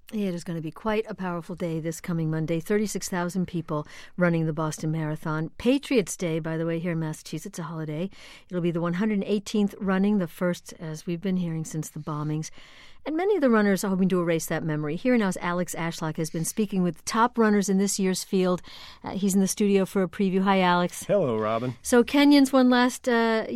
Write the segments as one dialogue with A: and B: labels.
A: It is going to be quite a powerful day this coming Monday. 36,000 people running the Boston Marathon. Patriots Day, by the way, here in Massachusetts, a holiday. It'll be the 118th running, the first, as we've been hearing, since the bombings. And many of the runners are hoping to erase that memory. Here now's Alex Ashlock has been speaking with top runners in this year's field. He's in the studio for a preview. Hi, Alex.
B: Hello, Robin.
A: So Kenyans won last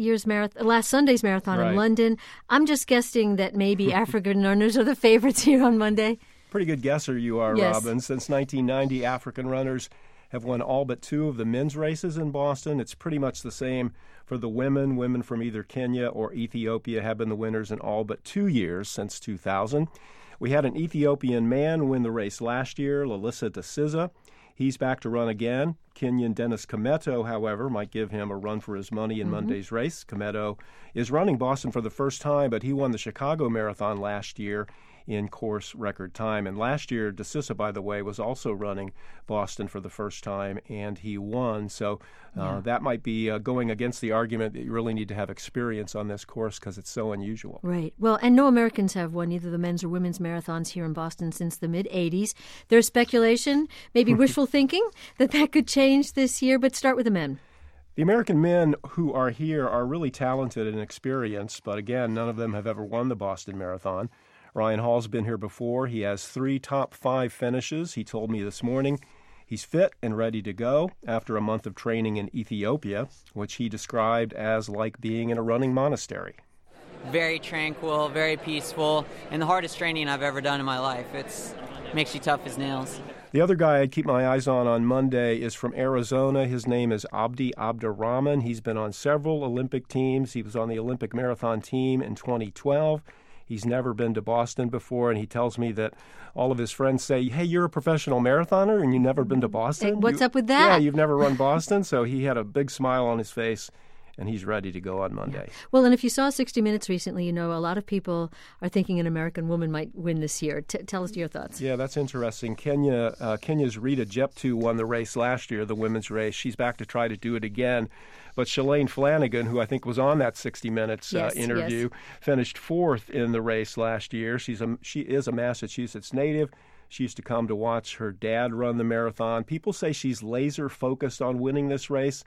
A: Sunday's marathon in London. I'm just guessing that maybe African runners are the favorites here on Monday.
B: Pretty good guesser you are,
A: yes.
B: Robin. Since 1990, African runners have won all but two of the men's races in Boston. It's pretty much the same for the women. Women from either Kenya or Ethiopia have been the winners in all but 2 years since 2000. We had an Ethiopian man win the race last year, Lalisa Dasiza. He's back to run again. Kenyan Dennis Kimeto, however, might give him a run for his money in Monday's race. Kimeto is running Boston for the first time, but he won the Chicago Marathon last year in course record time. And last year, DeSissa, by the way, was also running Boston for the first time, and he won. So that might be going against the argument that you really need to have experience on this course because it's so unusual.
A: Right. Well, and no Americans have won either the men's or women's marathons here in Boston since the mid-'80s. There's speculation, maybe wishful thinking, that could change this year, but start with the men.
B: The American men who are here are really talented and experienced, but again, none of them have ever won the Boston Marathon. Ryan Hall's been here before. He has 3 top 5 finishes. He told me this morning he's fit and ready to go after a month of training in Ethiopia, which he described as like being in a running monastery.
C: Very tranquil, very peaceful, and the hardest training I've ever done in my life. It makes you tough as nails.
B: The other guy I'd keep my eyes on Monday is from Arizona. His name is Abdi Abdirahman. He's been on several Olympic teams. He was on the Olympic marathon team in 2012. He's never been to Boston before, and he tells me that all of his friends say, hey, you're a professional marathoner and you've never been to Boston?
A: Hey, what's up with that?
B: Yeah, you've never run Boston? So he had a big smile on his face, and he's ready to go on Monday.
A: Yeah. Well, and if you saw 60 Minutes recently, you know a lot of people are thinking an American woman might win this year. Tell us your thoughts.
B: Yeah, that's interesting. Kenya's Rita Jeptu won the race last year, the women's race. She's back to try to do it again. But Shalane Flanagan, who I think was on that 60 Minutes interview, finished 4th in the race last year. She is a Massachusetts native. She used to come to watch her dad run the marathon. People say she's laser focused on winning this race.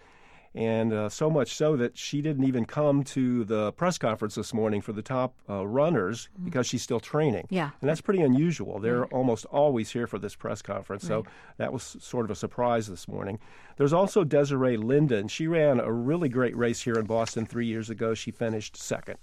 B: And so much so that she didn't even come to the press conference this morning for the top runners because she's still training.
A: Yeah.
B: And that's pretty unusual. They're almost always here for this press conference. So that was sort of a surprise this morning. There's also Desiree Linden. She ran a really great race here in Boston 3 years ago. She finished 2nd.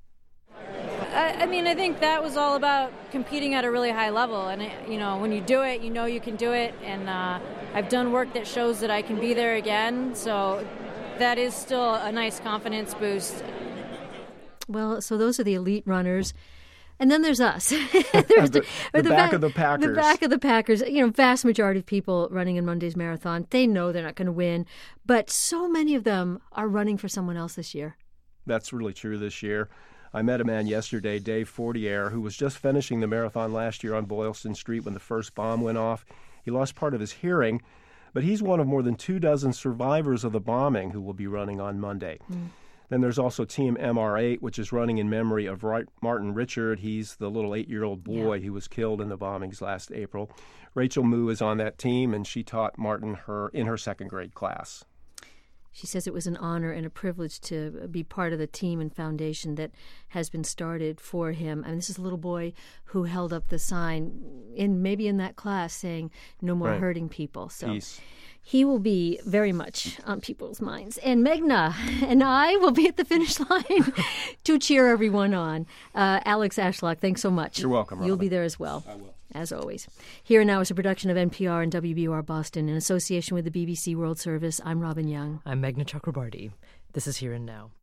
D: I think that was all about competing at a really high level. And, when you do it, you know you can do it. And I've done work that shows that I can be there again. So that is still a nice confidence boost.
A: Well, so those are the elite runners. And then there's us.
B: There's the back of the Packers.
A: The back of the Packers. Vast majority of people running in Monday's marathon, they know they're not going to win. But so many of them are running for someone else this year.
B: That's really true this year. I met a man yesterday, Dave Fortier, who was just finishing the marathon last year on Boylston Street when the first bomb went off. He lost part of his hearing, but he's one of more than 24 survivors of the bombing who will be running on Monday. Then there's also Team MR8, which is running in memory of Martin Richard. He's the little 8-year-old boy who was killed in the bombings last April. Rachel Moo is on that team, and she taught Martin in her 2nd grade class.
A: She says it was an honor and a privilege to be part of the team and foundation that has been started for him. And this is a little boy who held up the sign maybe in that class saying, no more hurting people. So
B: Peace.
A: He will be very much on people's minds. And Meghna and I will be at the finish line to cheer everyone on. Alex Ashlock, thanks so much.
B: You're welcome, Robin.
A: You'll be there as well.
B: I will.
A: As always. Here Now is a production of NPR and WBUR Boston in association with the BBC World Service. I'm Robin Young.
E: I'm Meghna Chakrabarti. This is Here and Now.